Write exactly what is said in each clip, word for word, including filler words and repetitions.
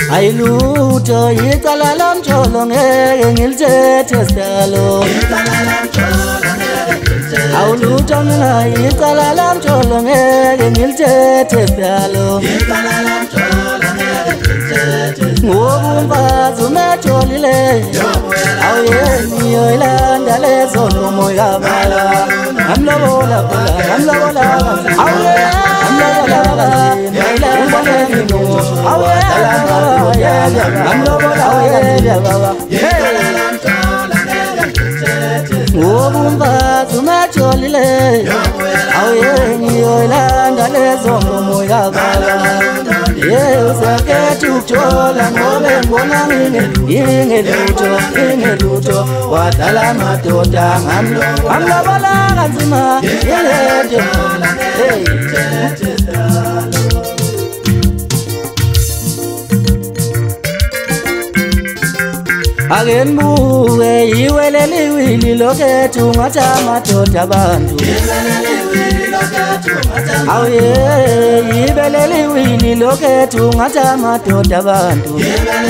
Ayilutho icala lamjolo ngeke ngilithethe salo Awulutho mina icala lamjolo ngeke ngilithethe salo Ngobumfazi umejolile Awuyeni yoyilanda lezo nkomo yabala Ngamlobola bola ngamlobola Awuyeni ngamlobola Ngobumfazi umejolile Awuyeni yoyilanda lezo nkomo yabala Yesu sakethu ukuthola ngobe ngibona ngingelutho ngingelutho wadala amadoda ngamlo ngamlobola kanzima yedwa hey Akenbuke iweleliwili lokethu ngathi amadoda abantu Awuye ibeleliwili lokethu ngathi amadoda abantu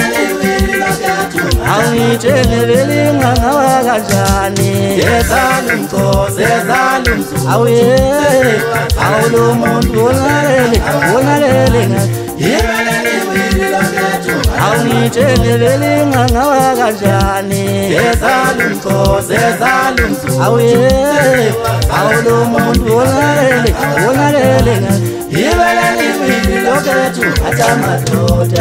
Awuyitshele belinga ngawa kanjani ezalumkhosi ezalumkhosi Awuye awulo muntu wonalele wonalele Awuyitshele belinga ngawa kanjani ezalumkhosi ezalumkhosi Awuye awulo muntu wonalele wonalele ibeleliwili lokethu ngathi amadoda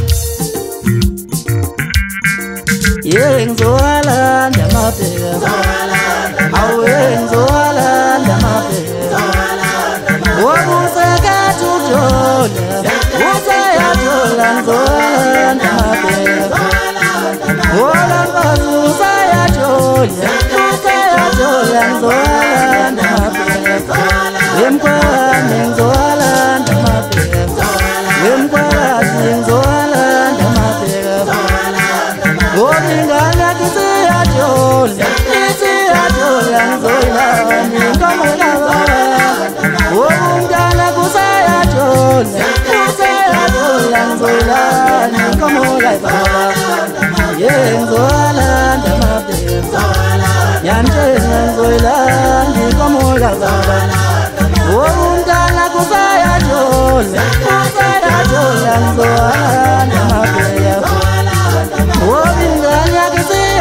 Yengizolanda mabheka Awengizolanda mabheka Wobusekathu ukuthola Usayathola ngizolanda mabheka Wolamfazi usayathola Usayathola ngizolanda mabheka Wemkwami ngizolanda mabheka Wemkwami ngizolanda mabheka Ngobingana kisiyathola Kisiyathola ngizolanda inkomo yabala Ngobungana kusayathola Kusayathola ngizolanda inkomo yabala Yengizolanda mabheka Yantshela ngizolanda inkomo yabala Ngobungana kusayathola Kusayathola ngizolanda mabheka Wobinganya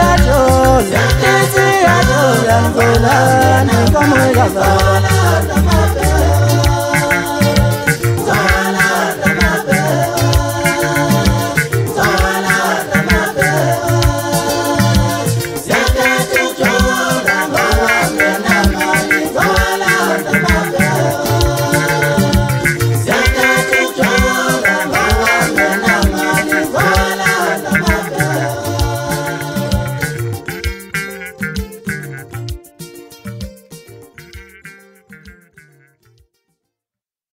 kisiyathola Kisiyathola ngizolanda inkomo yabala